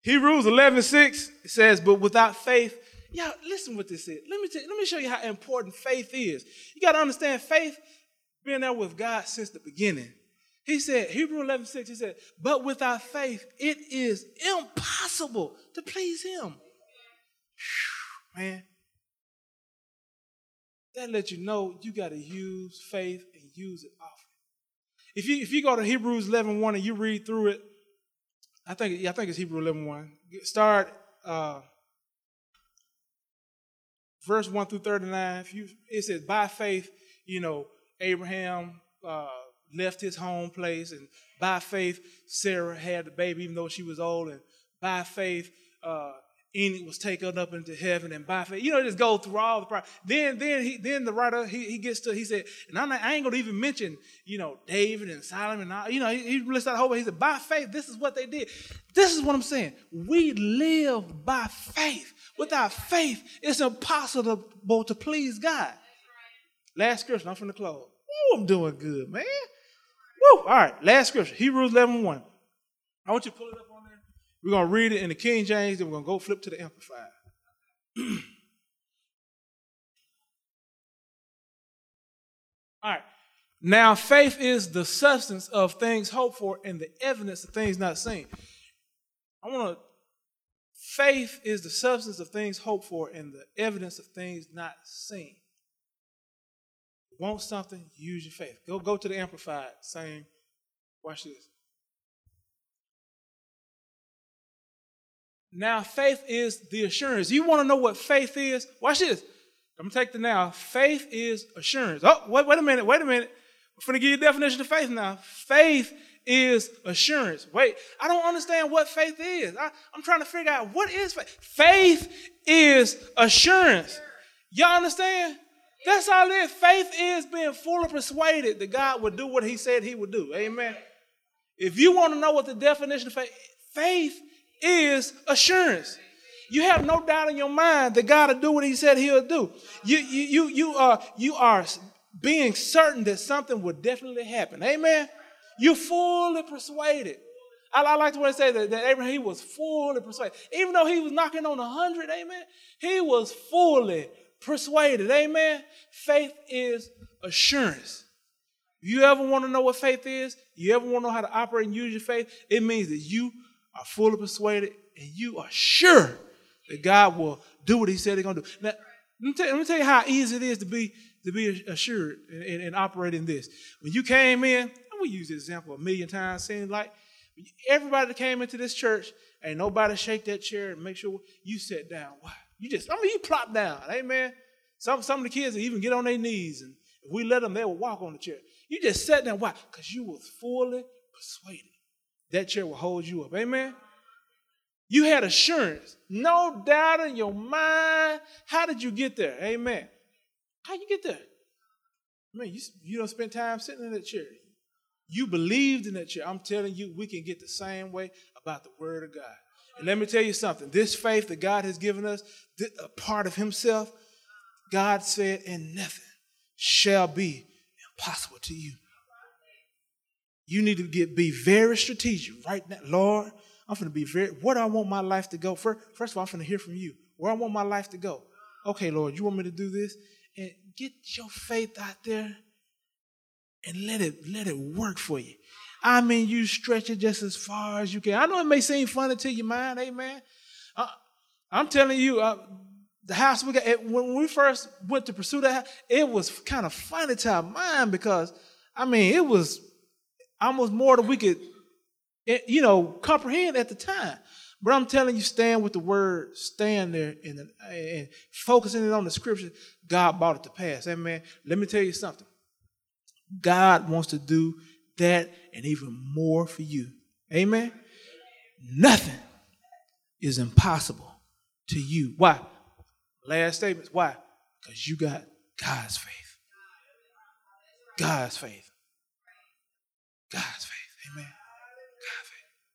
Hebrews 11:6 says, but without faith, y'all listen what this is. Let me show you how important faith is. You got to understand faith being there with God since the beginning. He said, Hebrews 11:6, he said, but without faith, it is impossible to please him. Whew, man. That lets you know you got to use faith and use it often. If you go to Hebrews 11:1 and you read through it, I think it's Hebrews 11:1. Start verse 1 through 39. It says, by faith, Abraham left his home place, and by faith, Sarah had the baby even though she was old, and by faith, Enoch was taken up into heaven, and by faith, just go through all the problems. Then the writer he said, and I ain't gonna even mention David and Solomon, and he lists out the whole way. He said, by faith, this is what they did. This is what I'm saying. We live by faith. Without faith, it's impossible to please God. Last scripture, I'm finna close. Woo, I'm doing good, man. Woo! All right, last scripture, Hebrews 11:1. I want you to pull it up on there. We're going to read it in the King James, then we're going to go flip to the Amplified. All right. Now, faith is the substance of things hoped for and the evidence of things not seen. Faith is the substance of things hoped for and the evidence of things not seen. Want something, use your faith. Go to the Amplified, saying, watch this. Now, faith is the assurance. You want to know what faith is? Watch this. I'm going to take the now. Faith is assurance. Oh, wait a minute. I'm going to give you a definition of faith now. Faith is assurance. Wait, I don't understand what faith is. I'm trying to figure out what is faith. Faith is assurance. Y'all understand? That's all it is. Faith is being fully persuaded that God would do what he said he would do. Amen. If you want to know what the definition of faith is assurance. You have no doubt in your mind that God will do what he said he'll do. You are being certain that something will definitely happen. Amen. You're fully persuaded. I like the way it says that Abraham, he was fully persuaded. Even though he was knocking on 100, amen, he was fully persuaded. Amen. Faith is assurance. If you ever want to know what faith is, you ever want to know how to operate and use your faith, it means that you are fully persuaded and you are sure that God will do what he said he's going to do. Now, let me tell you how easy it is to be assured and operate in this. When you came in, and we use this example a million times, seems like everybody that came into this church, ain't nobody shake that chair and make sure you sit down. Why? You plop down. Amen. Some of the kids will even get on their knees, and if we let them, they will walk on the chair. You just sat down. Why? Because you was fully persuaded that chair will hold you up. Amen. You had assurance. No doubt in your mind. How did you get there? Amen. How you get there? Man, you don't spend time sitting in that chair. You believed in that chair. I'm telling you, we can get the same way about the word of God. And let me tell you something. This faith that God has given us, a part of himself, God said, and nothing shall be impossible to you. You need to be very strategic right now. Lord, I'm going to be where do I want my life to go? First of all, I'm going to hear from you. Where I want my life to go. Okay, Lord, you want me to do this? And get your faith out there and let it work for you. I mean, you stretch it just as far as you can. I know it may seem funny to your mind, amen. I'm telling you, the house we got, when we first went to pursue that house, it was kind of funny to our mind because, I mean, it was almost more than we could, comprehend at the time. But I'm telling you, stand with the word, stand there and focusing it on the scripture, God brought it to pass. Amen. Let me tell you something. God wants to do that and even more for you. Amen. Nothing is impossible to you. Why? Last statements. Why? Because you got God's faith. God's faith. God's faith. Amen. God's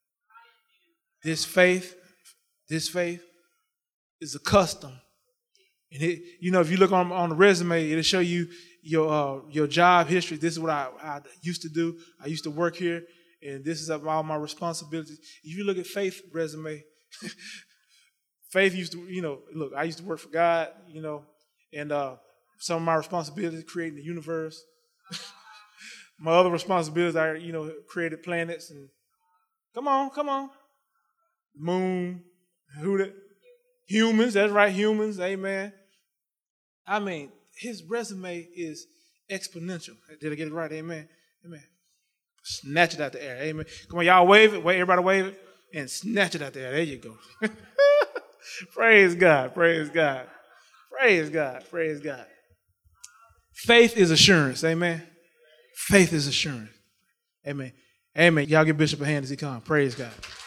faith. This faith is a custom. And if you look on the resume, it'll show you your job history. This is what I used to do. I used to work here, and this is all my responsibilities. If you look at faith resume, Faith used to, look, I used to work for God, and some of my responsibilities creating the universe. My other responsibilities are, created planets and come on. Moon, humans, that's right, humans, amen. I mean, his resume is exponential. Did I get it right? Amen. Amen. Snatch it out the air. Amen. Come on, y'all wave it. Wait, everybody wave it. And snatch it out there. There you go. Praise God. Praise God. Praise God. Praise God. Faith is assurance. Amen. Faith is assurance. Amen. Amen. Y'all give Bishop a hand as he comes. Praise God.